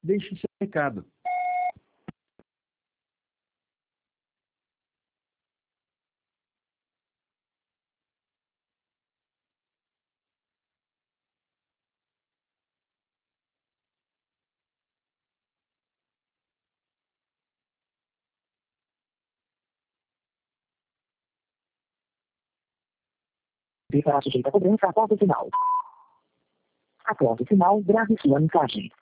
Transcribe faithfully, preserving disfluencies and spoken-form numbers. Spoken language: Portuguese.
Deixe seu recado. Ficará sujeita a cobrança após o final. Após o final, grave sua mensagem.